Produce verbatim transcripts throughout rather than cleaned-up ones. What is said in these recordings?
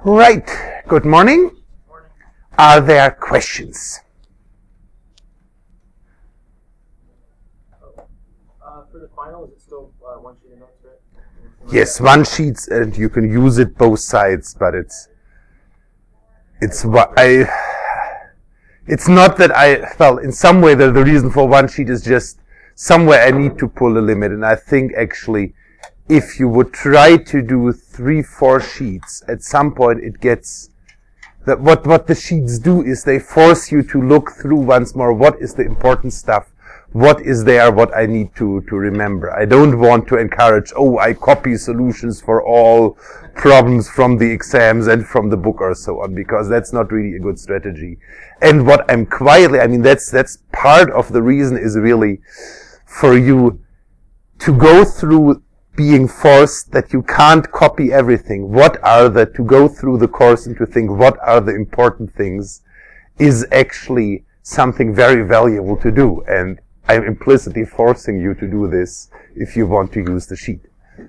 Right. Good morning. Morning. Are there questions? Uh, for the final, is it still uh, one sheet of notes, right? Yes, one sheet, and you can use it both sides, but it's it's what I. It's not that I well, in some way the, the reason for one sheet is just somewhere I need to pull a limit, and I think actually, if you would try to do three, four sheets, at some point it gets that what what the sheets do is they force you to look through once more what is the important stuff. What is there, what I need to, to remember. I don't want to encourage, oh, I copy solutions for all problems from the exams and from the book or so on, because that's not really a good strategy. And what I'm quietly, I mean, that's, that's part of the reason is really for you to go through being forced that you can't copy everything. What are the, to go through the course and to think what are the important things is actually something very valuable to do. And I'm implicitly forcing you to do this if you want to use the sheet.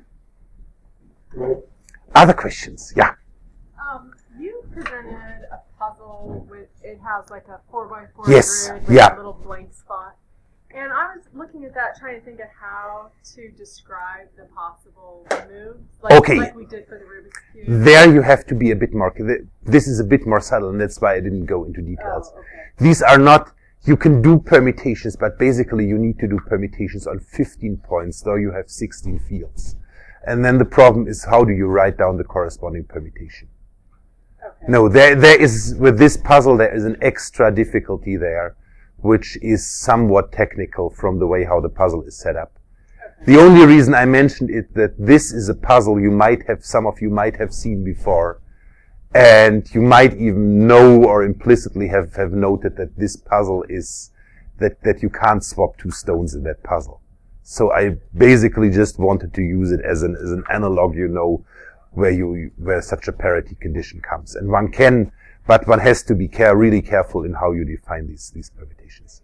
Right. Other questions? Yeah. Um, you presented a puzzle with, it has like a four by four Yes, grid with yeah. a little blank spot. And I was looking at that trying to think of how to describe the possible moves, like, Okay. like we did for the Rubik's Cube. There you have to be a bit more, this is a bit more subtle, and that's why I didn't go into details. Oh, okay. These are not, you can do permutations, but basically you need to do permutations on fifteen points, though you have sixteen fields. And then the problem is, how do you write down the corresponding permutation? Okay. No, there, there is, with this puzzle, there is an extra difficulty there, which is somewhat technical from the way how the puzzle is set up. Okay. The only reason I mentioned it, that this is a puzzle you might have, some of you might have seen before, and you might even know or implicitly have, have noted that this puzzle is, that, that you can't swap two stones in that puzzle. So I basically just wanted to use it as an, as an analog, you know, where you, where such a parity condition comes. And one can, but one has to be care, really careful in how you define these, these permutations.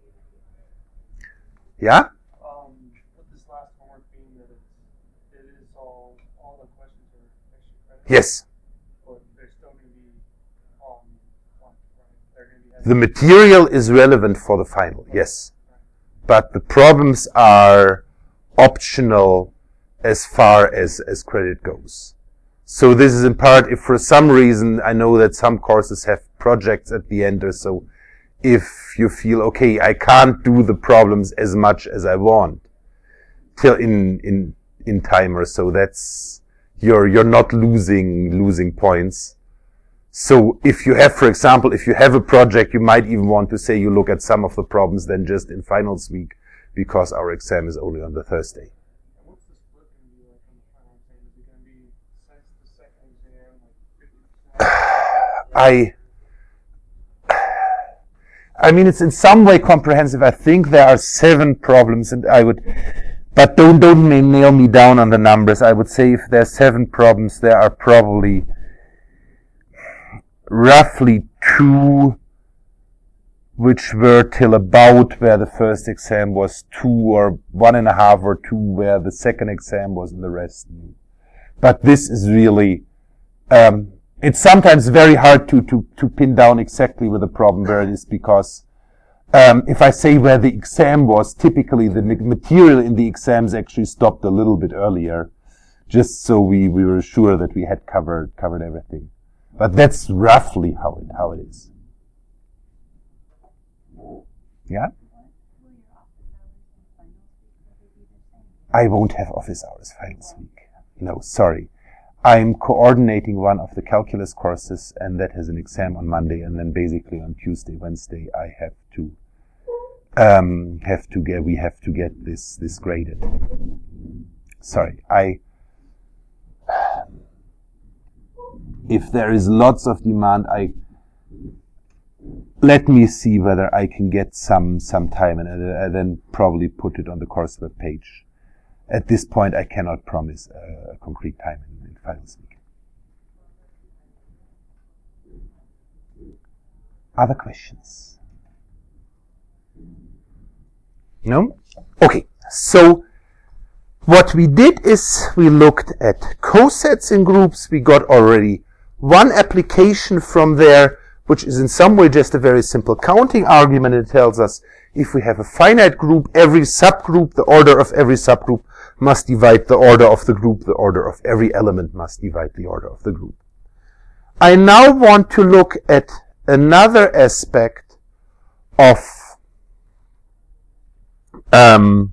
Yeah? Um, with this last homework being that it's, it is all, all the questions are extra credit. Yes. But they're still going to be on one, right? They're going to be The material is relevant for the final, yes. But the problems are optional as far as, as credit goes. So this is in part, if for some reason, I know that some courses have projects at the end or so, if you feel, okay, I can't do the problems as much as I want till in, in, in time or so, that's, you're, you're not losing, losing points. So if you have, for example, if you have a project, you might even want to say you look at some of the problems then just in finals week, because our exam is only on the Thursday. And what's the split going to be like on the final exam? Is it going to be since the second exam, like fifty percent? I, I mean, it's in some way comprehensive. I think there are seven problems, and I would, but don't, don't nail me down on the numbers. I would say if there are seven problems, there are probably roughly two which were till about where the first exam was, two or one and a half or two where the second exam was, and the rest. But this is really, um, it's sometimes very hard to, to, to pin down exactly where the problem where it is, because um, if I say where the exam was, typically the material in the exams actually stopped a little bit earlier, just so we, we were sure that we had covered covered everything. But that's roughly how it how it is. Yeah? I won't have office hours finals week. No, sorry. I'm coordinating one of the calculus courses, and that has an exam on Monday, and then basically on Tuesday, Wednesday, I have to um have to get we have to get this this graded. Sorry, I. If there is lots of demand, I let me see whether I can get some some time, and I, I then probably put it on the course web page. At this point, I cannot promise a, a concrete time in, in finals week. Other questions? No? Okay, so what we did is we looked at cosets in groups. We got already one application from there, which is in some way just a very simple counting argument. It tells us if we have a finite group, every subgroup, the order of every subgroup must divide the order of the group. The order of every element must divide the order of the group. I now want to look at another aspect of um,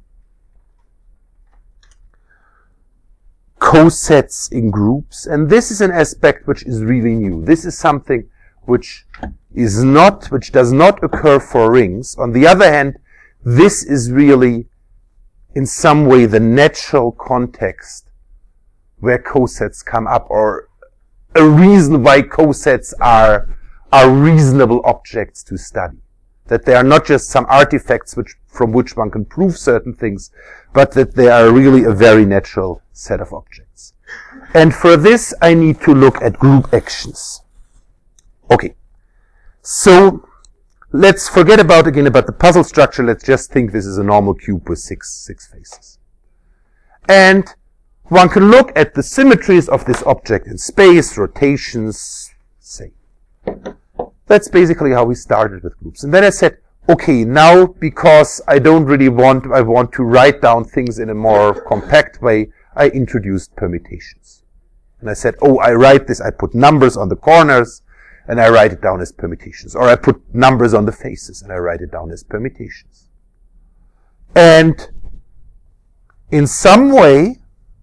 cosets in groups, and this is an aspect which is really new. This is something which is not, which does not occur for rings. On the other hand, this is really in some way the natural context where cosets come up, or a reason why cosets are, are reasonable objects to study. That they are not just some artifacts which, from which one can prove certain things, but that they are really a very natural set of objects. And for this, I need to look at group actions. Okay. So, let's forget about, again, about the puzzle structure. Let's just think this is a normal cube with six, six faces. And one can look at the symmetries of this object in space, rotations, say. That's basically how we started with groups. And then I said, okay, now because I don't really want, I want to write down things in a more compact way, I introduced permutations. And I said, oh, I write this, I put numbers on the corners, and I write it down as permutations. Or I put numbers on the faces, and I write it down as permutations. And in some way,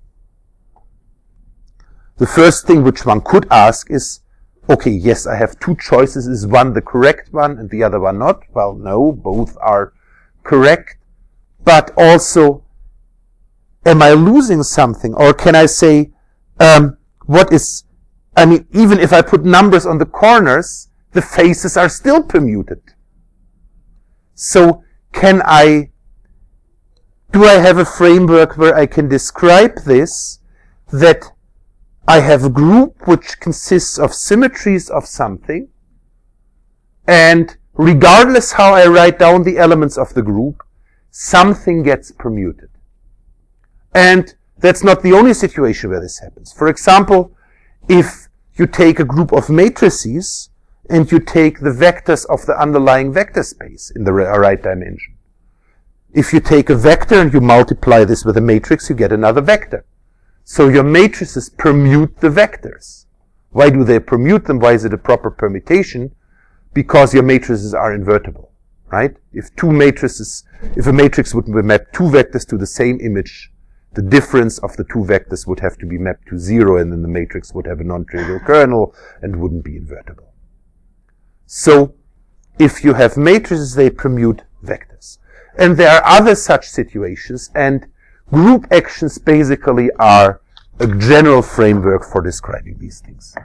the first thing which one could ask is, okay, yes, I have two choices. Is one the correct one and the other one not? Well, no, both are correct. But also, am I losing something? Or can I say, um, what is, I mean, even if I put numbers on the corners, the faces are still permuted. So, can I, do I have a framework where I can describe this, that I have a group which consists of symmetries of something, and regardless how I write down the elements of the group, something gets permuted. And that's not the only situation where this happens. For example, if you take a group of matrices and you take the vectors of the underlying vector space in the right dimension. If you take a vector and you multiply this with a matrix, you get another vector. So your matrices permute the vectors. Why do they permute them? Why is it a proper permutation? Because your matrices are invertible, right? If two matrices, if a matrix would map two vectors to the same image, the difference of the two vectors would have to be mapped to zero, and then the matrix would have a non-trivial kernel and wouldn't be invertible. So, if you have matrices, they permute vectors. And there are other such situations, and group actions basically are a general framework for describing these things.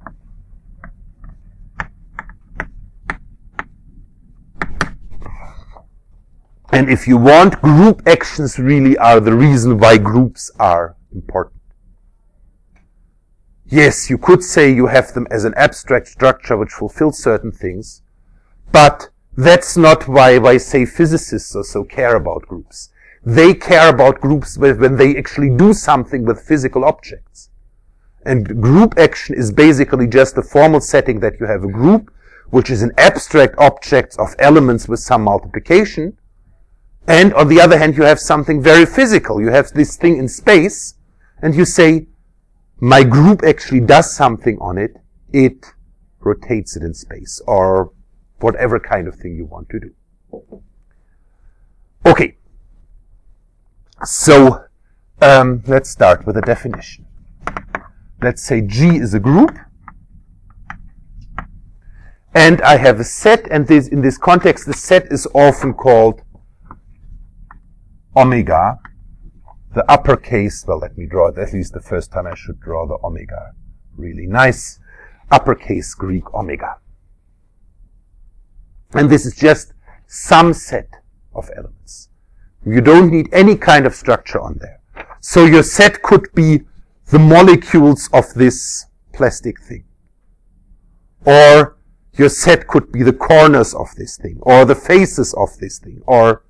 And if you want, group actions really are the reason why groups are important. Yes, you could say you have them as an abstract structure which fulfills certain things, but that's not why, why say physicists also care about groups. They care about groups when they actually do something with physical objects. And group action is basically just a formal setting that you have a group, which is an abstract object of elements with some multiplication. And on the other hand, you have something very physical. You have this thing in space, and you say, my group actually does something on it. It rotates it in space, or whatever kind of thing you want to do. Okay. So, um, let's start with a definition. Let's say G is a group, and I have a set, and this, in this context, the set is often called omega, the uppercase, well, let me draw it, at least the first time I should draw the omega. Really nice, uppercase Greek omega. And this is just some set of elements. You don't need any kind of structure on there. So your set could be the molecules of this plastic thing. Or your set could be the corners of this thing, or the faces of this thing, or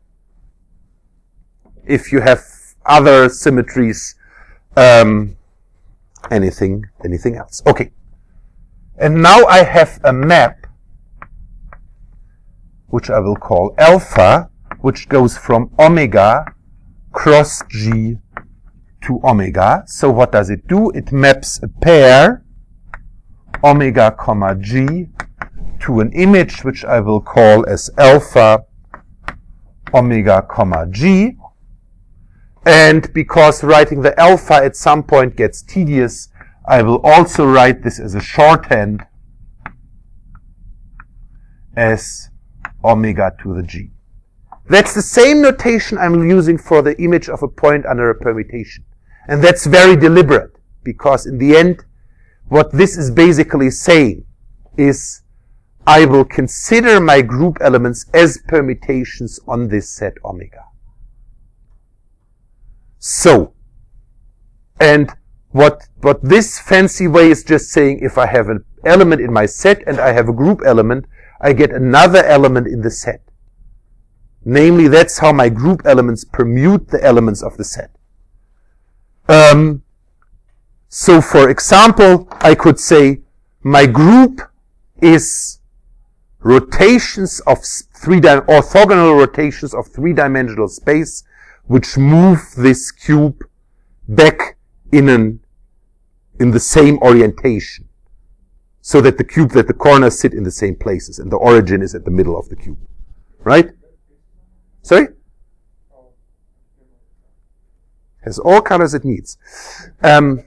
if you have other symmetries, um, anything, anything else. Okay. And now I have a map, which I will call alpha, which goes from omega cross G to omega. So what does it do? It maps a pair, omega comma G, to an image which I will call as alpha omega comma G. And because writing the alpha at some point gets tedious, I will also write this as a shorthand as omega to the G. That's the same notation I'm using for the image of a point under a permutation. And that's very deliberate, because in the end, what this is basically saying is I will consider my group elements as permutations on this set omega. So, and what, what this fancy way is just saying, if I have an element in my set and I have a group element, I get another element in the set. Namely, that's how my group elements permute the elements of the set. Um, so, for example, I could say my group is rotations of three di- orthogonal rotations of three-dimensional space, which move this cube back in an in the same orientation, so that the cube, that the corners sit in the same places, and the origin is at the middle of the cube, right? Sorry? Has all colors it needs. Um,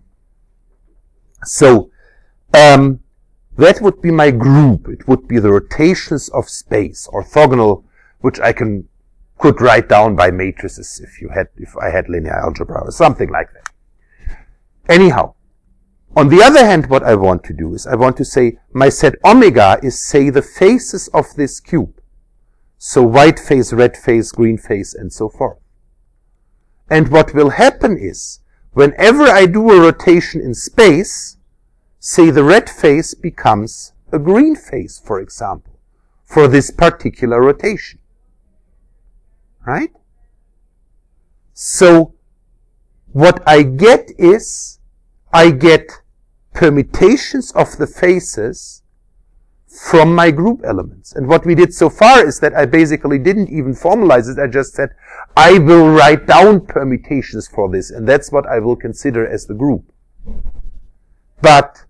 so, um, that would be my group. It would be the rotations of space, orthogonal, which I can could write down by matrices if you had, if I had linear algebra or something like that. Anyhow, on the other hand, what I want to do is I want to say my set omega is, say, the faces of this cube. So white face, red face, green face, and so forth. And what will happen is, whenever I do a rotation in space, say the red face becomes a green face, for example, for this particular rotation. Right? So, what I get is, I get permutations of the faces from my group elements. And what we did so far is that I basically didn't even formalize it. I just said, I will write down permutations for this, and that's what I will consider as the group. But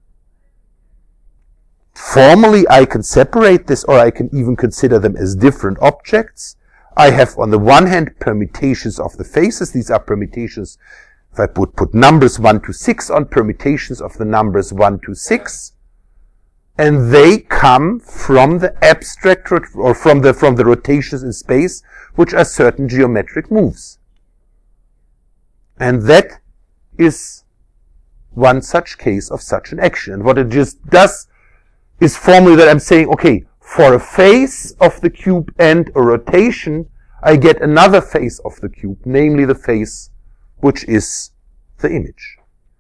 formally, I can separate this, or I can even consider them as different objects. I have, on the one hand, permutations of the faces. These are permutations, if I put, put numbers one to six on, permutations of the numbers one to six. And they come from the abstract, or from the, from the rotations in space, which are certain geometric moves. And that is one such case of such an action. And what it just does is formally that I'm saying, okay, for a face of the cube and a rotation, I get another face of the cube, namely the face which is the image.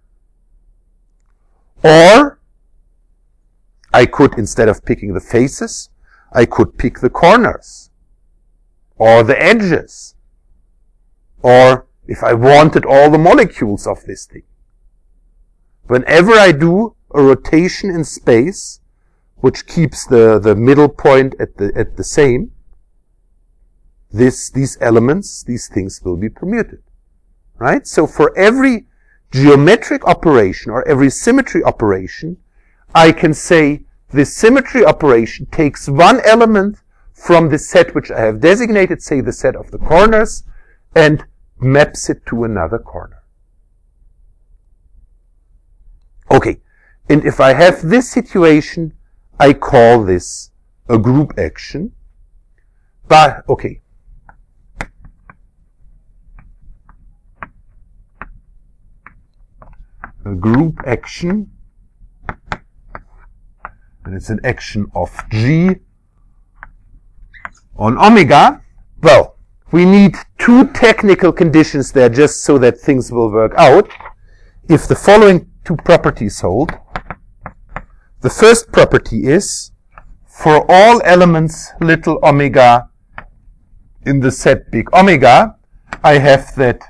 Or I could, instead of picking the faces, I could pick the corners, or the edges, or if I wanted, all the molecules of this thing. Whenever I do a rotation in space, which keeps the, the middle point at the, at the same, this, these elements, these things will be permuted. Right? So for every geometric operation or every symmetry operation, I can say this symmetry operation takes one element from the set which I have designated, say the set of the corners, and maps it to another corner. Okay. And if I have this situation, I call this a group action. But, okay. A group action, and it's an action of G on omega. Well, we need two technical conditions there just so that things will work out. If the following two properties hold, the first property is, for all elements little omega in the set big omega, I have that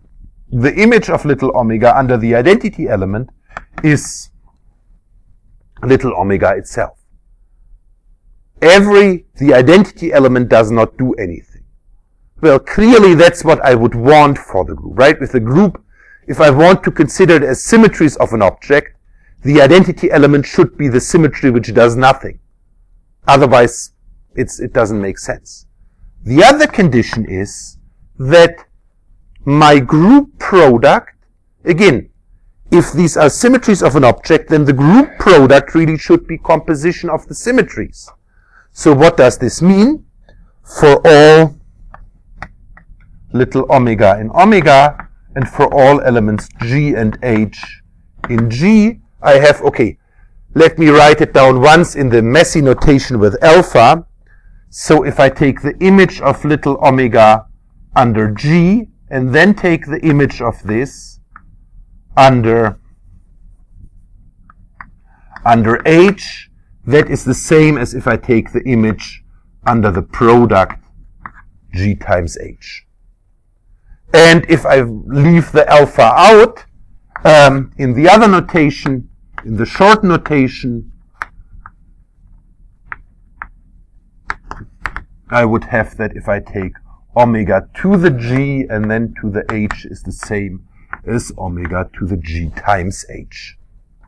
the image of little omega under the identity element is little omega itself. Every, the identity element does not do anything. Well, clearly that's what I would want for the group, right? With the group, if I want to consider it as symmetries of an object, the identity element should be the symmetry which does nothing. Otherwise, it's, it doesn't make sense. The other condition is that my group product, again, if these are symmetries of an object, then the group product really should be composition of the symmetries. So what does this mean? For all little omega in omega, and for all elements G and H in G, I have, okay, let me write it down once in the messy notation with alpha. So if I take the image of little omega under G, and then take the image of this under, under H, that is the same as if I take the image under the product G times H. And if I leave the alpha out, um, in the other notation, in the short notation, I would have that if I take omega to the G and then to the H is the same as omega to the G times H.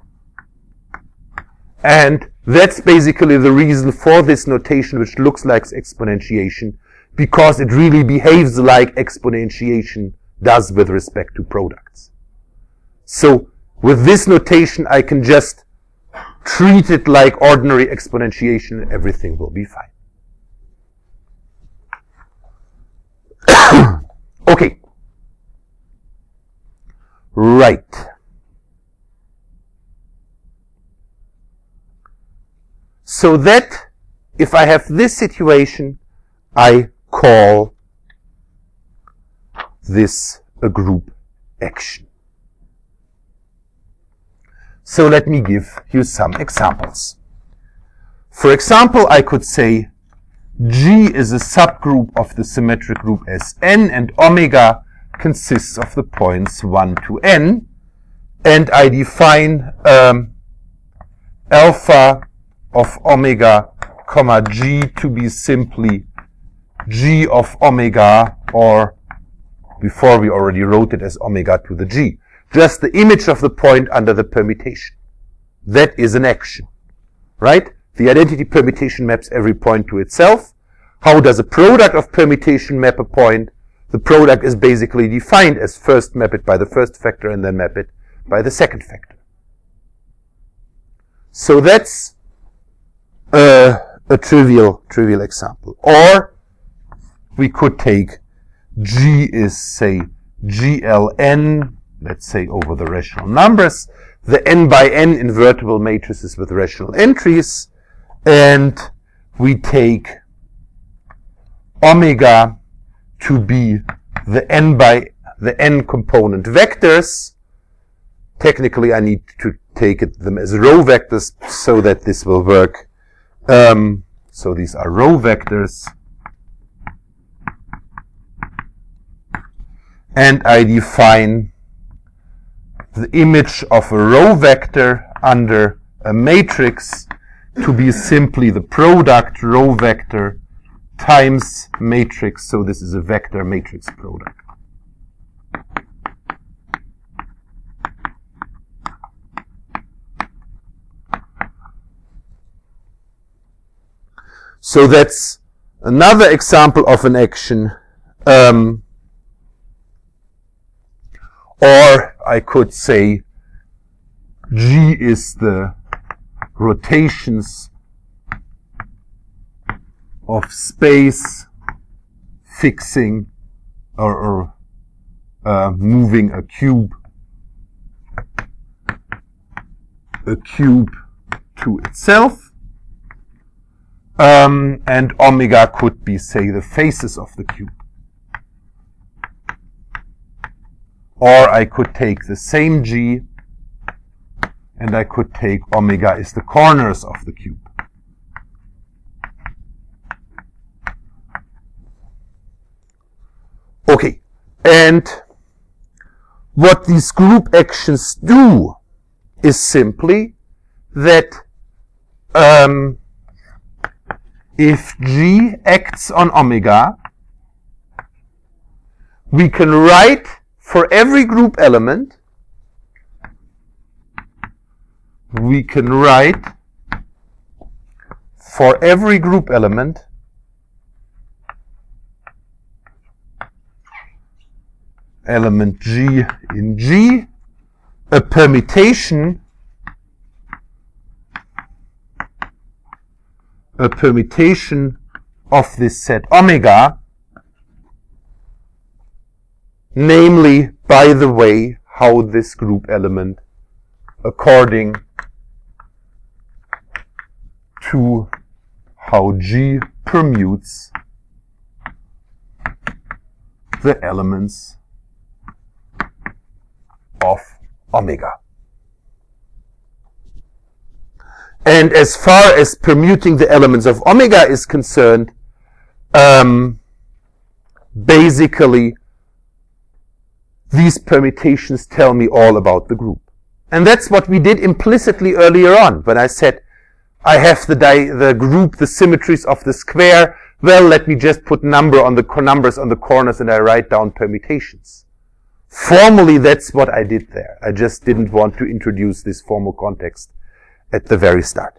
And that's basically the reason for this notation, which looks like exponentiation, because it really behaves like exponentiation does with respect to products. So with this notation, I can just treat it like ordinary exponentiation and everything will be fine. Okay. Right. So that if I have this situation, I call this a group action. So let me give you some examples. For example, I could say G is a subgroup of the symmetric group S n, and omega consists of the points one to n, and I define um, alpha of omega comma G to be simply G of omega, or before we already wrote it as omega to the G. Just the image of the point under the permutation. That is an action, right? The identity permutation maps every point to itself. How does a product of permutation map a point? The product is basically defined as first map it by the first factor and then map it by the second factor. So that's uh, a trivial, trivial example. Or we could take G is, say, G L N, let's say over the rational numbers, the n by n invertible matrices with rational entries, and we take omega to be the n by the n component vectors. Technically, I need to take it, them as row vectors so that this will work. Um, so these are row vectors. And I define the image of a row vector under a matrix to be simply the product row vector times matrix. So this is a vector matrix product. So that's another example of an action. Um, or I could say G is the rotations of space fixing or, or uh, moving a cube, a cube to itself. Um, and omega could be, say, the faces of the cube. Or I could take the same G and I could take omega is the corners of the cube. Okay, and what these group actions do is simply that um, if G acts on omega, we can write for every group element, we can write for every group element element G in G, a permutation a permutation of this set omega, namely, by the way, how this group element, according to how G permutes the elements of omega. And as far as permuting the elements of omega is concerned, um, basically, these permutations tell me all about the group. And that's what we did implicitly earlier on, when I said, I have the, di the group, the symmetries of the square. Well, let me just put number on the numbers on the corners and I write down permutations. Formally, that's what I did there. I just didn't want to introduce this formal context at the very start.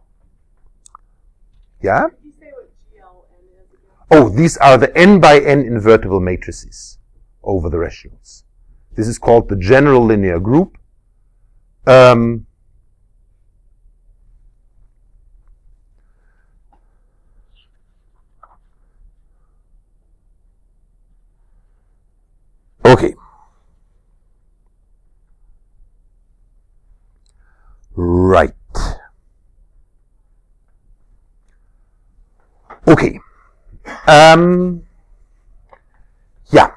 Yeah? Did you say what G L N is again? Oh, these are the n by n invertible matrices over the rationals. This is called the general linear group. Um, okay. Right. Okay. Um, yeah.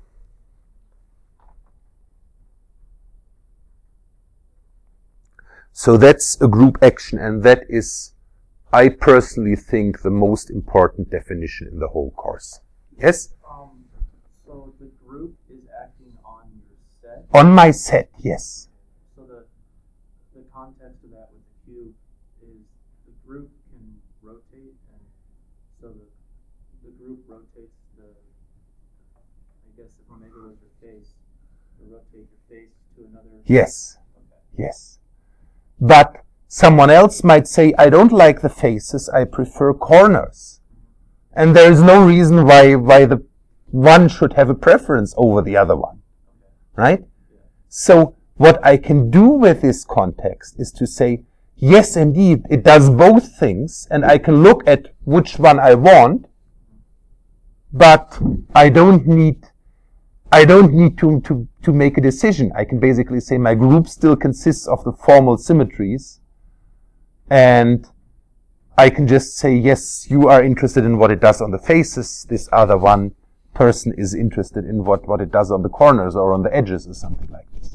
So that's a group action, and that is, I personally think, the most important definition in the whole course. Yes? Um, so the group is acting on your set. On my set, yes. So the the context of that with the cube is the group can rotate, and so the the group rotates the. I guess if omega was your face, you rotate your face to another. Yes. Okay. Yes. But someone else might say, I don't like the faces, I prefer corners. And there is no reason why, why the one should have a preference over the other one. Right? So what I can do with this context is to say, yes, indeed, it does both things, and I can look at which one I want, but I don't need I don't need to, to, to make a decision. I can basically say my group still consists of the formal symmetries, and I can just say, yes, you are interested in what it does on the faces. This other one person is interested in what, what it does on the corners or on the edges or something like this.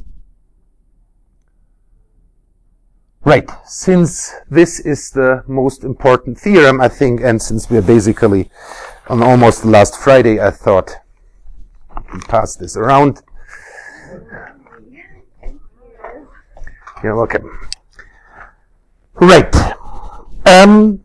Right. Since this is the most important theorem, I think, and since we're basically on almost the last Friday, I thought pass this around. You're welcome. Right. Um,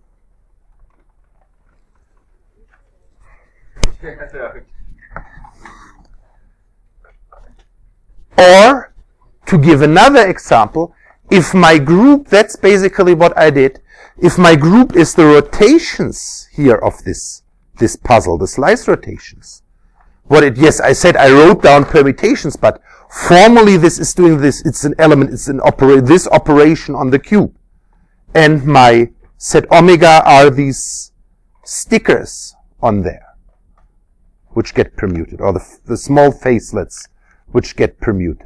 or, to give another example, if my group, that's basically what I did, if my group is the rotations here of this, this puzzle, the slice rotations, what it, yes, I said I wrote down permutations, but formally this is doing this, it's an element, it's an opera, this operation on the cube. And my set omega are these stickers on there, which get permuted, or the, the small facelets, which get permuted.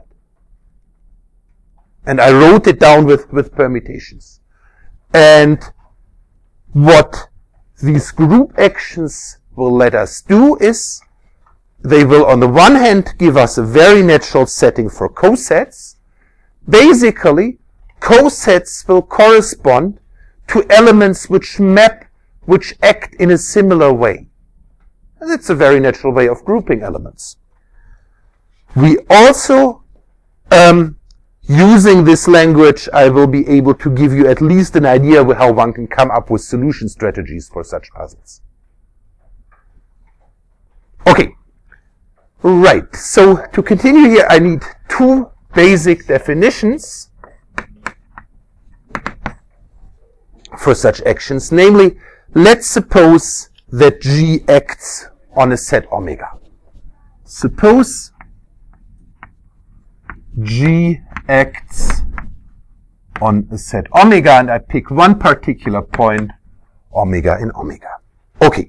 And I wrote it down with, with permutations. And what these group actions will let us do is, they will, on the one hand, give us a very natural setting for cosets. Basically, cosets will correspond to elements which map, which act in a similar way. And it's a very natural way of grouping elements. We also um, using this language, I will be able to give you at least an idea of how one can come up with solution strategies for such puzzles. Okay. Right. So to continue here, I need two basic definitions for such actions. Namely, let's suppose that G acts on a set omega. Suppose G acts on a set omega, and I pick one particular point, omega in omega. Okay.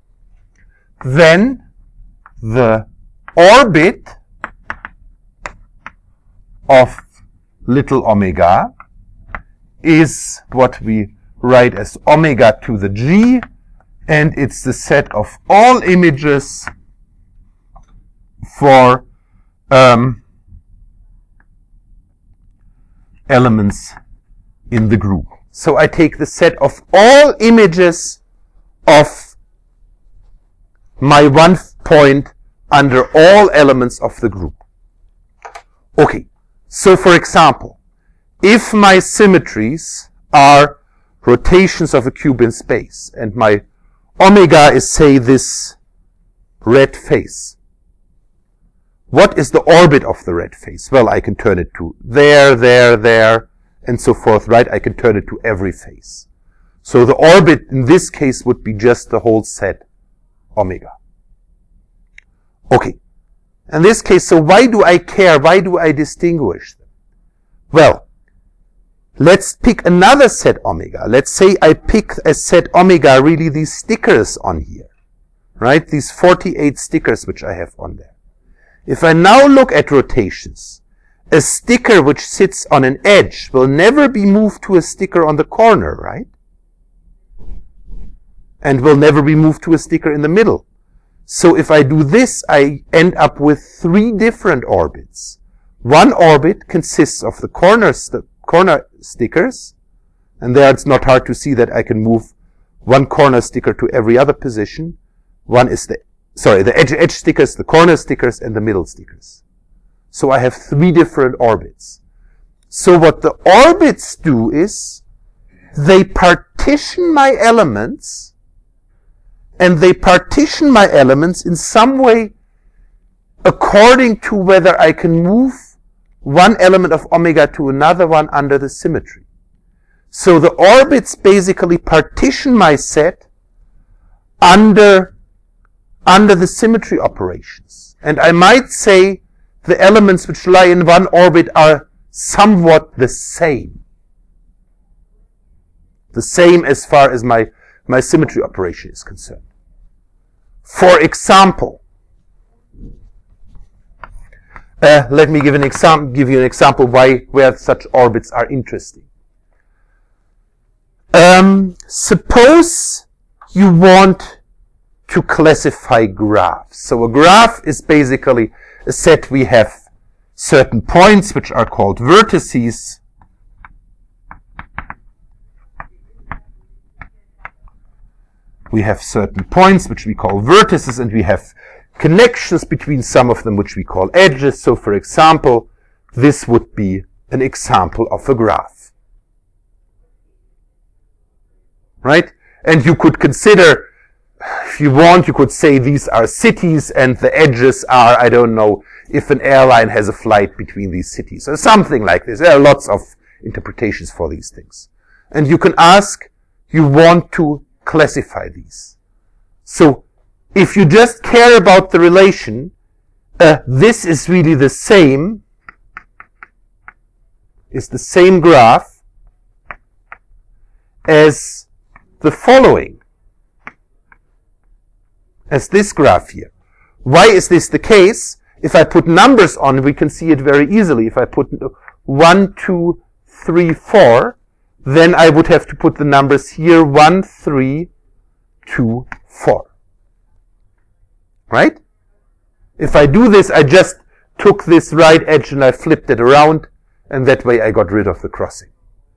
Then the orbit of little omega is what we write as omega to the G, and it's the set of all images for um, elements in the group. So I take the set of all images of my one point under all elements of the group. Okay, so for example, if my symmetries are rotations of a cube in space, and my omega is, say, this red face, what is the orbit of the red face? Well, I can turn it to there, there, there, and so forth, right? I can turn it to every face. So the orbit in this case would be just the whole set omega. Okay. In this case, so why do I care? Why do I distinguish them? Well, let's pick another set omega. Let's say I pick a set omega, really these stickers on here, right? These forty-eight stickers which I have on there. If I now look at rotations, a sticker which sits on an edge will never be moved to a sticker on the corner, right? And will never be moved to a sticker in the middle. So if I do this, I end up with three different orbits. One orbit consists of the corner, st- corner stickers, and there it's not hard to see that I can move one corner sticker to every other position. One is the Sorry, the edge, edge stickers, the corner stickers, and the middle stickers. So I have three different orbits. So what the orbits do is they partition my elements, and they partition my elements in some way according to whether I can move one element of omega to another one under the symmetry. So the orbits basically partition my set under under the symmetry operations. And I might say the elements which lie in one orbit are somewhat the same. The same as far as my, my symmetry operation is concerned. For example, uh, let me give an example, give you an example why, where such orbits are interesting. Um, suppose you want to classify graphs. So a graph is basically a set. We have certain points which are called vertices. We have certain points which we call vertices, and we have connections between some of them which we call edges. So for example, this would be an example of a graph. Right? And you could consider, if you want, you could say these are cities and the edges are, I don't know, if an airline has a flight between these cities or something like this. There are lots of interpretations for these things. And you can ask, you want to classify these. So if you just care about the relation, uh, this is really the same, is the same graph as the following. As this graph here. Why is this the case? If I put numbers on, we can see it very easily. If I put one, two, three, four, then I would have to put the numbers here, one, three, two, four. Right? If I do this, I just took this right edge and I flipped it around, and that way I got rid of the crossing.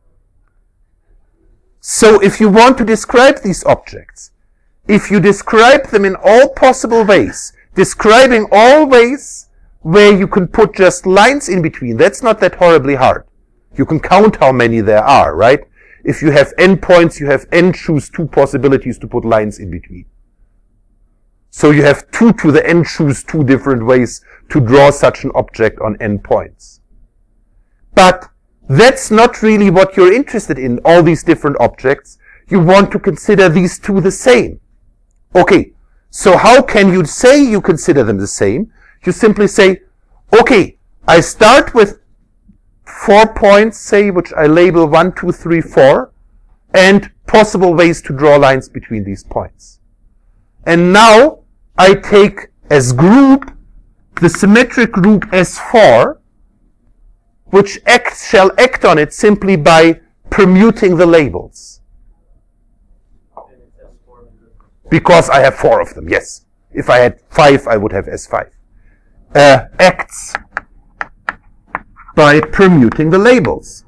So if you want to describe these objects, if you describe them in all possible ways, describing always where you can put just lines in between. That's not that horribly hard. You can count how many there are, right? If you have n points, you have n choose two possibilities to put lines in between. So you have two to the n choose two different ways to draw such an object on n points. But that's not really what you're interested in, all these different objects. You want to consider these two the same. Okay, so how can you say you consider them the same? You simply say, okay, I start with four points, say, which I label one, two, three, four, and possible ways to draw lines between these points. And now I take as group the symmetric group S four, which act, shall act on it simply by permuting the labels. Because I have four of them, yes. If I had five, I would have S five. Uh, acts by permuting the labels.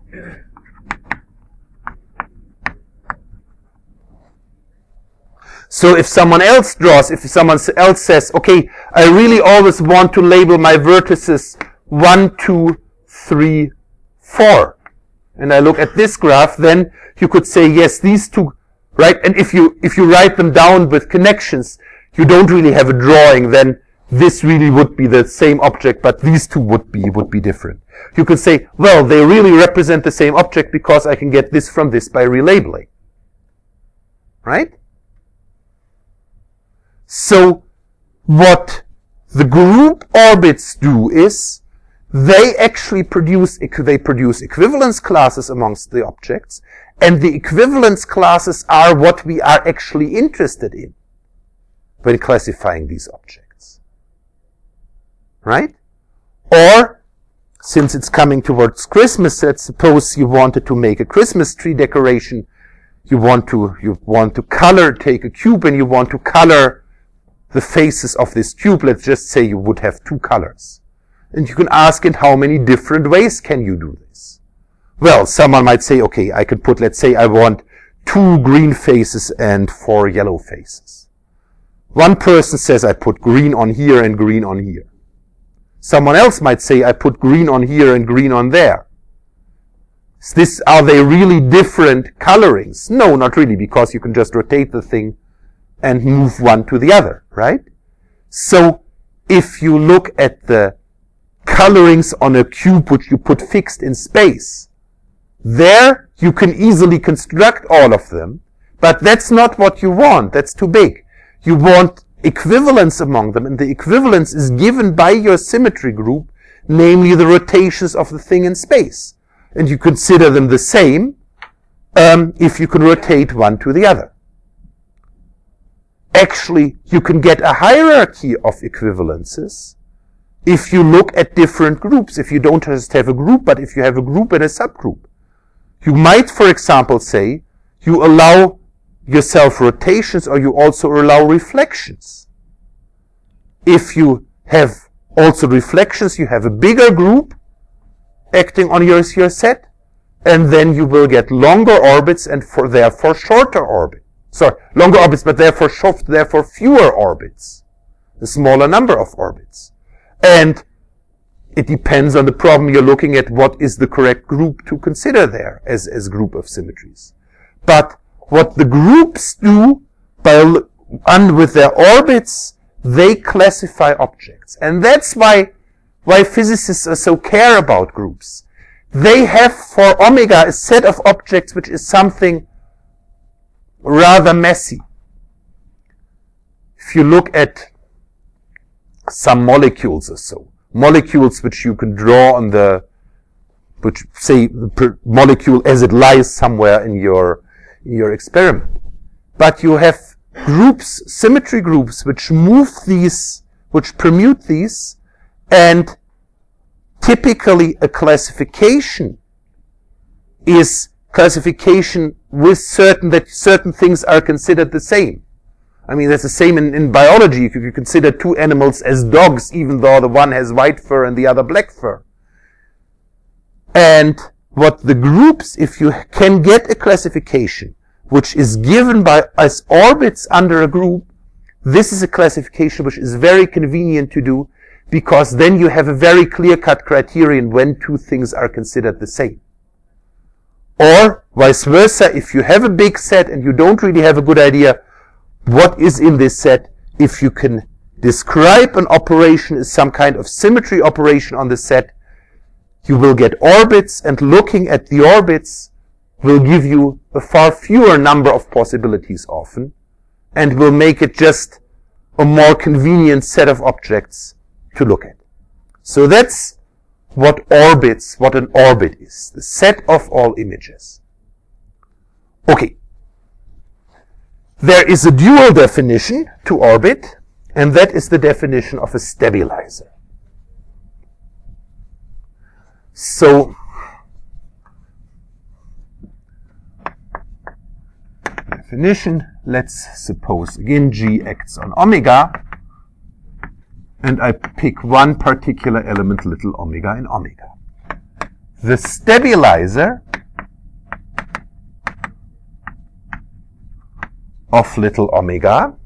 So if someone else draws, if someone else says, okay, I really always want to label my vertices one, two, three, four, and I look at this graph, then you could say, yes, these two, right? And if you, if you write them down with connections, you don't really have a drawing, then this really would be the same object, but these two would be, would be different. You could say, well, they really represent the same object because I can get this from this by relabeling. Right? So, what the group orbits do is, they actually produce, they produce equivalence classes amongst the objects, and the equivalence classes are what we are actually interested in when classifying these objects. Right? Or, since it's coming towards Christmas, let's suppose you wanted to make a Christmas tree decoration. You want to, you want to color, take a cube and you want to color the faces of this cube. Let's just say you would have two colors. And you can ask, in how many different ways can you do this? Well, someone might say, okay, I could put, let's say I want two green faces and four yellow faces. One person says I put green on here and green on here. Someone else might say I put green on here and green on there. Is this, are they really different colorings? No, not really, because you can just rotate the thing and move one to the other, right? So, if you look at the colorings on a cube which you put fixed in space, there you can easily construct all of them, but that's not what you want. That's too big. You want equivalence among them, and the equivalence is given by your symmetry group, namely the rotations of the thing in space. And you consider them the same um, if you can rotate one to the other. Actually, you can get a hierarchy of equivalences if you look at different groups. If you don't just have a group, but if you have a group and a subgroup. You might, for example, say you allow yourself rotations, or you also allow reflections. If you have also reflections, you have a bigger group acting on your, your set, and then you will get longer orbits and for therefore shorter orbits. Sorry, longer orbits, but therefore short, therefore fewer orbits. A smaller number of orbits. And it depends on the problem you're looking at, what is the correct group to consider there as, as group of symmetries. But what the groups do by, and with their orbits, they classify objects. And that's why, why physicists are so care about groups. They have for omega a set of objects which is something rather messy. If you look at some molecules or so, molecules which you can draw on the, which say the molecule as it lies somewhere in your, in your experiment. But you have groups, symmetry groups, which move these, which permute these, and typically a classification is classification with certain, that certain things are considered the same. I mean, that's the same in, in biology. If you consider two animals as dogs, even though the one has white fur and the other black fur. And what the groups, if you can get a classification which is given by as orbits under a group, this is a classification which is very convenient to do, because then you have a very clear-cut criterion when two things are considered the same. Or vice versa, if you have a big set and you don't really have a good idea what is in this set, if you can describe an operation as some kind of symmetry operation on the set, you will get orbits, and looking at the orbits will give you a far fewer number of possibilities often, and will make it just a more convenient set of objects to look at. So that's what orbits, what an orbit is, the set of all images. Okay. There is a dual definition to orbit, and that is the definition of a stabilizer. So, definition, let's suppose again G acts on omega, and I pick one particular element, little omega in omega. The stabilizer of little omega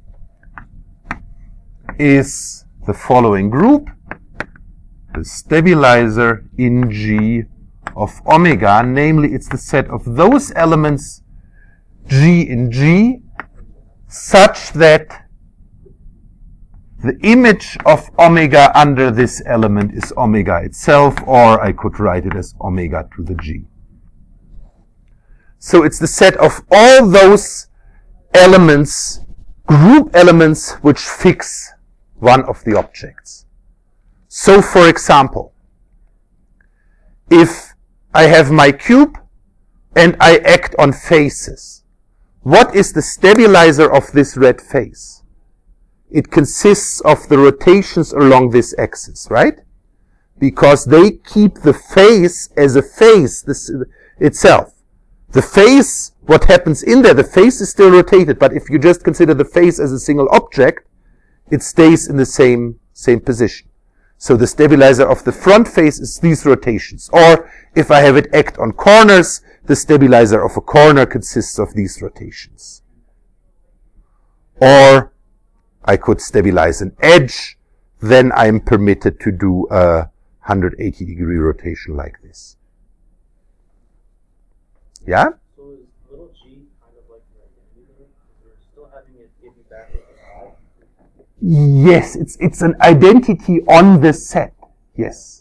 is the following group. The stabilizer in G of omega, namely it's the set of those elements G in G such that the image of omega under this element is omega itself, or I could write it as omega to the G. So it's the set of all those elements, group elements, which fix one of the objects. So, for example, if I have my cube and I act on faces, what is the stabilizer of this red face? It consists of the rotations along this axis, right? Because they keep the face as a face this, itself. The face, what happens in there, the face is still rotated, but if you just consider the face as a single object, it stays in the same, same position. So the stabilizer of the front face is these rotations. Or if I have it act on corners, the stabilizer of a corner consists of these rotations. Or I could stabilize an edge, then I'm permitted to do a one hundred eighty degree rotation like this. Yeah? So is little g kind of like your identity there? Because you're still having it give you back what you have? Yes, it's, it's an identity on the set. Yes.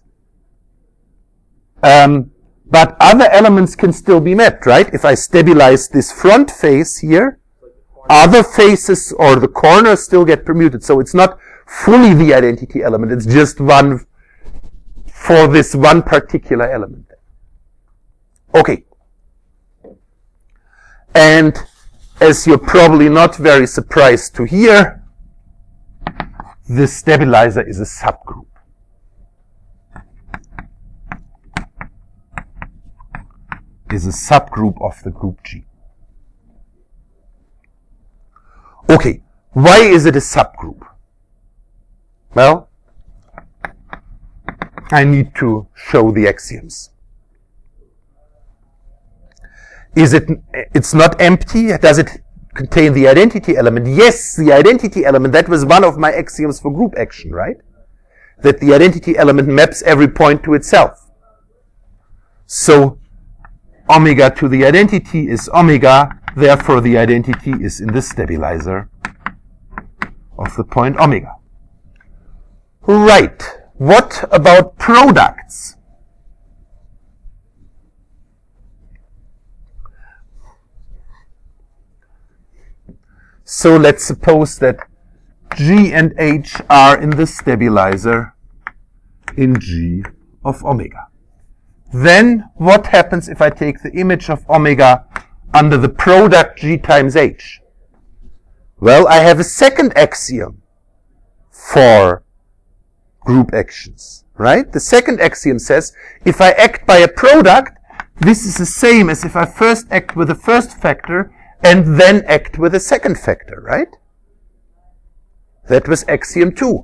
Um, but other elements can still be mapped, right? If I stabilize this front face here, other faces or the corners still get permuted. So it's not fully the identity element. It's just one for this one particular element. Okay. And as you're probably not very surprised to hear, this stabilizer is a subgroup. Is a subgroup of the group G. Okay, why is it a subgroup? Well, I need to show the axioms. Is it, it's not empty? Does it contain the identity element? Yes, the identity element, that was one of my axioms for group action, right? That the identity element maps every point to itself. So, omega to the identity is omega, therefore the identity is in the stabilizer of the point omega. Right. What about products? So let's suppose that G and H are in the stabilizer in G of omega. Then what happens if I take the image of omega under the product G times H? Well, I have a second axiom for group actions, right? The second axiom says, if I act by a product, this is the same as if I first act with the first factor and then act with the second factor, right? That was axiom two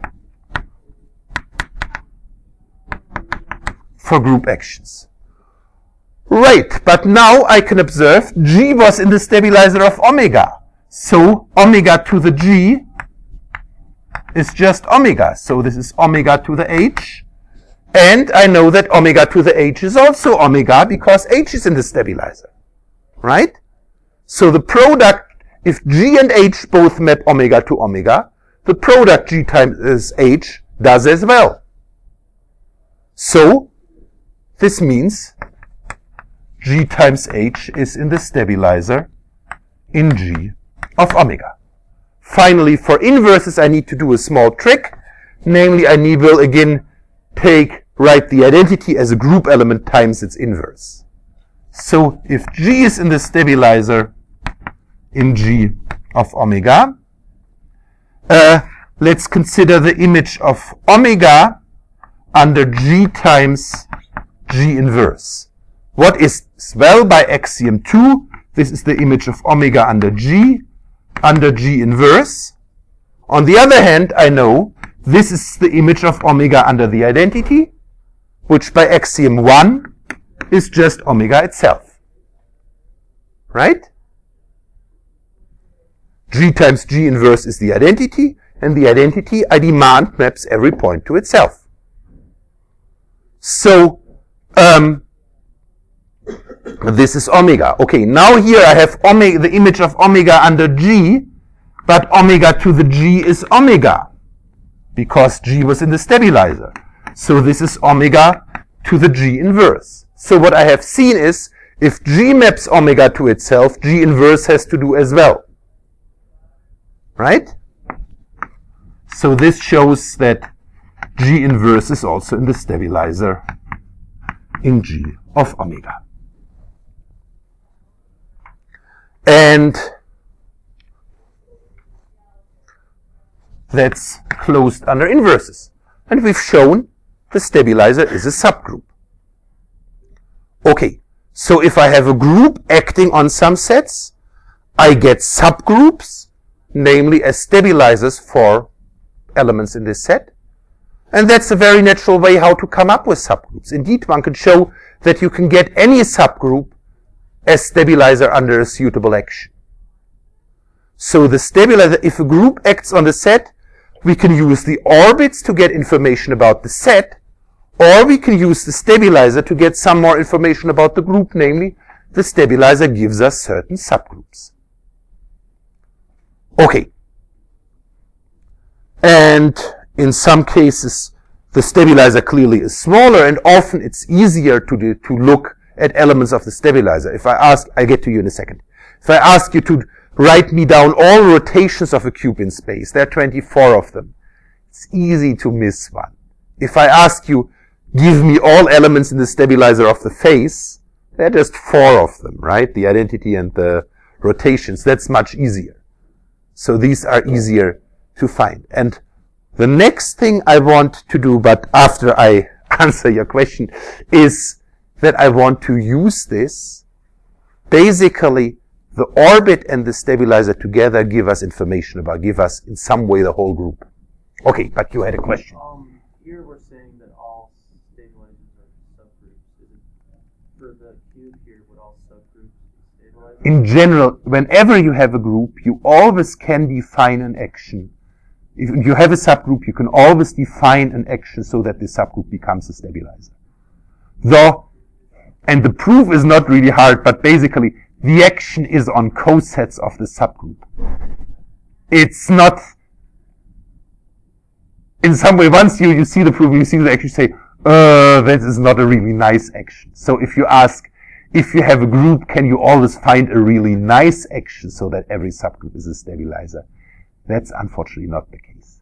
for group actions. Right, but now I can observe G was in the stabilizer of omega. So omega to the G is just omega. So this is omega to the h. And I know that omega to the h is also omega because h is in the stabilizer. Right? So the product, if g and h both map omega to omega, the product g times h does as well. So this means g times h is in the stabilizer in g of omega. Finally, for inverses, I need to do a small trick. Namely, I need, will again take, write the identity as a group element times its inverse. So if g is in the stabilizer in g of omega, uh, let's consider the image of omega under g times g inverse. What is this? Well, by axiom two, this is the image of omega under g, under g inverse. On the other hand, I know this is the image of omega under the identity, which by axiom one is just omega itself. Right? G times g inverse is the identity, and the identity I demand maps every point to itself. So, um, this is omega. Okay, now here I have omega, the image of omega under g, but omega to the g is omega, because g was in the stabilizer. So this is omega to the g inverse. So what I have seen is, if g maps omega to itself, g inverse has to do as well. Right? So this shows that g inverse is also in the stabilizer in g of omega. And that's closed under inverses. And we've shown the stabilizer is a subgroup. Okay, so if I have a group acting on some sets, I get subgroups, namely as stabilizers for elements in this set. And that's a very natural way how to come up with subgroups. Indeed, one can show that you can get any subgroup as stabilizer under a suitable action. So the stabilizer, if a group acts on the set, we can use the orbits to get information about the set, or we can use the stabilizer to get some more information about the group, namely, the stabilizer gives us certain subgroups. Okay. And in some cases, the stabilizer clearly is smaller, and often it's easier to, do, to look at elements of the stabilizer. If I ask, I'll get to you in a second. If I ask you to write me down all rotations of a cube in space, there are twenty-four of them. It's easy to miss one. If I ask you, give me all elements in the stabilizer of the face, there are just four of them, right? The identity and the rotations. That's much easier. So these are easier to find. And the next thing I want to do, but after I answer your question, is that I want to use this. Basically, the orbit and the stabilizer together give us information about, give us in some way the whole group. Okay, but you had a question. Um, here we're saying that all stabilizers are subgroups. Is it for the cube here, would all subgroups be stabilizers? In general, whenever you have a group, you always can define an action. If you have a subgroup, you can always define an action so that the subgroup becomes a stabilizer. Though, and the proof is not really hard, but basically, the action is on cosets of the subgroup. It's not, in some way, once you, you see the proof, you see the action, you say, uh, that is not a really nice action. So if you ask, if you have a group, can you always find a really nice action so that every subgroup is a stabilizer? That's unfortunately not the case.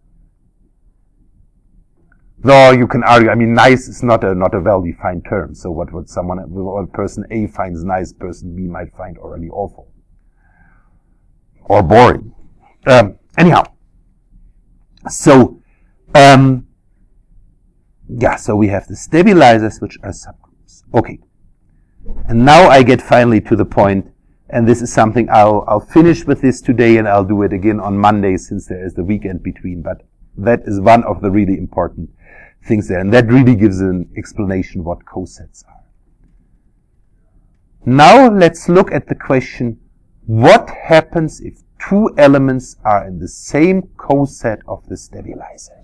Though you can argue, I mean, nice is not a, not a well-defined term. So what would someone, what person A finds nice, person B might find already awful. Or boring. Um, anyhow. So, um, yeah, so we have the stabilizers, which are subgroups. Okay. And now I get finally to the point, and this is something I'll, I'll finish with this today, and I'll do it again on Monday since there is the weekend between, but that is one of the really important things there, and that really gives an explanation what cosets are. Now let's look at the question, what happens if two elements are in the same coset of the stabilizer.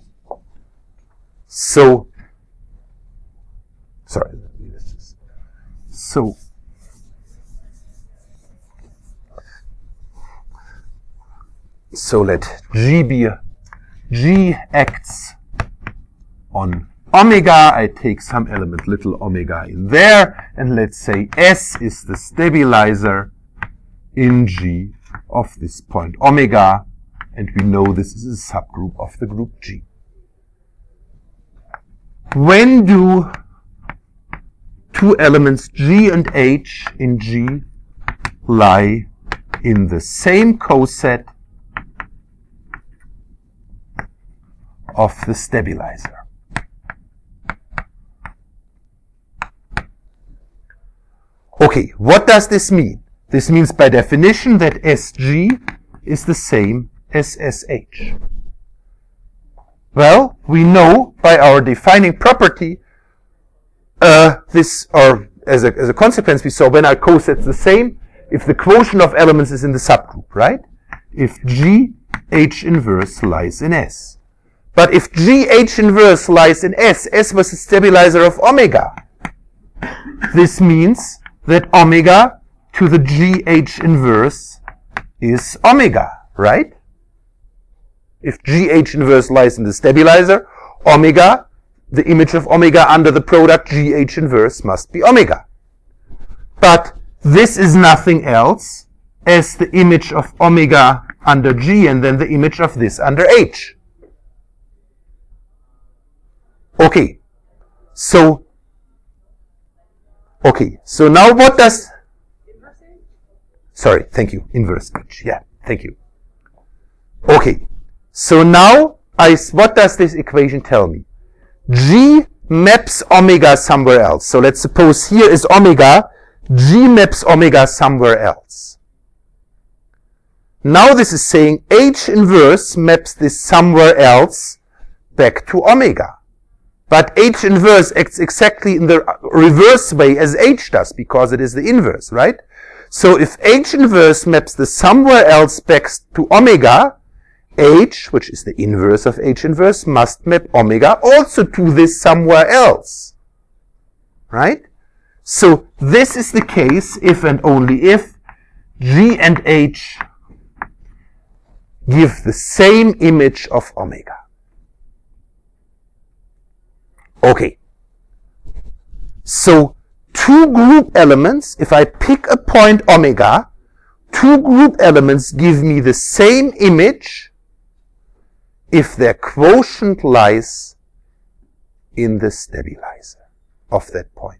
So, sorry, this is, so, so let G be, G acts on omega. I take some element little omega in there, and let's say S is the stabilizer in G of this point omega, and we know this is a subgroup of the group G. When do two elements G and H in G lie in the same coset of the stabilizer? Okay, what does this mean? This means by definition that S G is the same as S H. Well, we know by our defining property, uh, this, or as a, as a consequence, we saw when our coset's the same, if the quotient of elements is in the subgroup, right? If G H inverse lies in S. But if G H inverse lies in S, S was the stabilizer of omega. This means that omega to the G H inverse is omega, right? If G H inverse lies in the stabilizer, omega, the image of omega under the product G H inverse must be omega. But this is nothing else as the image of omega under G and then the image of this under H. Okay, so Okay, so now what does, sorry, thank you, inverse H, yeah, thank you. Okay, so now, I, what does this equation tell me? G maps omega somewhere else. So let's suppose here is omega, G maps omega somewhere else. Now this is saying H inverse maps this somewhere else back to omega. But H inverse acts exactly in the reverse way as H does, because it is the inverse, right? So if H inverse maps the somewhere else back to omega, H, which is the inverse of H inverse, must map omega also to this somewhere else, right? So this is the case if and only if G and H give the same image of omega. Okay, so two group elements, if I pick a point omega, two group elements give me the same image if their quotient lies in the stabilizer of that point.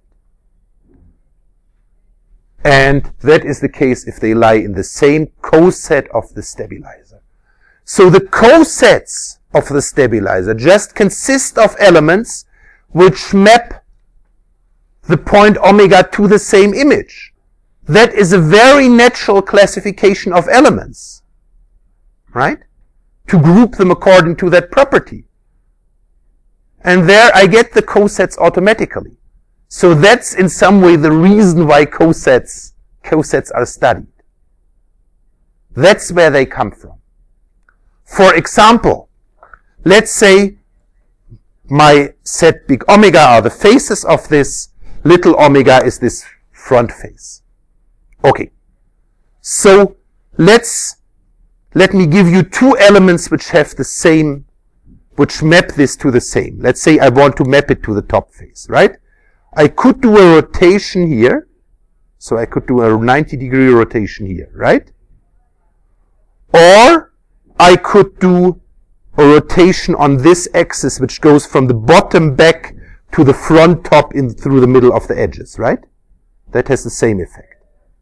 And that is the case if they lie in the same coset of the stabilizer. So the cosets of the stabilizer just consist of elements which map the point omega to the same image. That is a very natural classification of elements, right? To group them according to that property. And there I get the cosets automatically. So that's in some way the reason why cosets, cosets are studied. That's where they come from. For example, let's say my set big omega are the faces of this, little omega is this front face. Okay. So let's, let me give you two elements which have the same, which map this to the same. Let's say I want to map it to the top face, right? I could do a rotation here. So I could do a ninety degree rotation here, right? Or I could do a rotation on this axis which goes from the bottom back to the front top in through the middle of the edges, right? That has the same effect.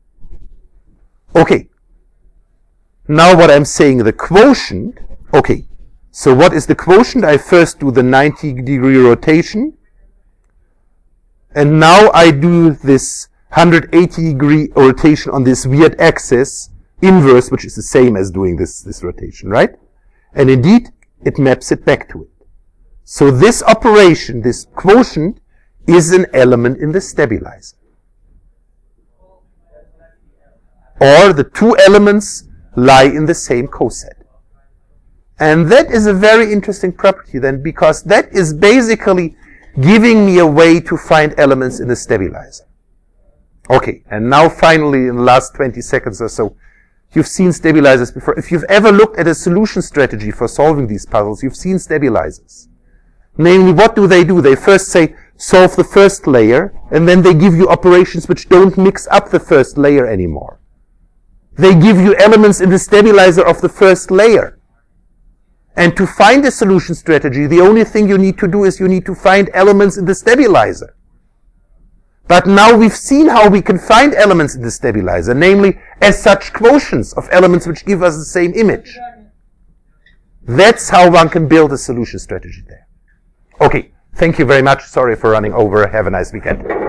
Okay. Now what I'm saying, the quotient, okay. So what is the quotient? I first do the ninety degree rotation. And now I do this one hundred eighty degree rotation on this weird axis, inverse, which is the same as doing this, this rotation, right? And indeed, it maps it back to it. So this operation, this quotient, is an element in the stabilizer. Or the two elements lie in the same coset. And that is a very interesting property then, because that is basically giving me a way to find elements in the stabilizer. Okay, and now finally in the last twenty seconds or so, you've seen stabilizers before. If you've ever looked at a solution strategy for solving these puzzles, you've seen stabilizers. Namely, what do they do? They first say, solve the first layer, and then they give you operations which don't mix up the first layer anymore. They give you elements in the stabilizer of the first layer. And to find a solution strategy, the only thing you need to do is you need to find elements in the stabilizer. But now we've seen how we can find elements in the stabilizer, namely as such quotients of elements which give us the same image. That's how one can build a solution strategy there. Okay, thank you very much. Sorry for running over. Have a nice weekend.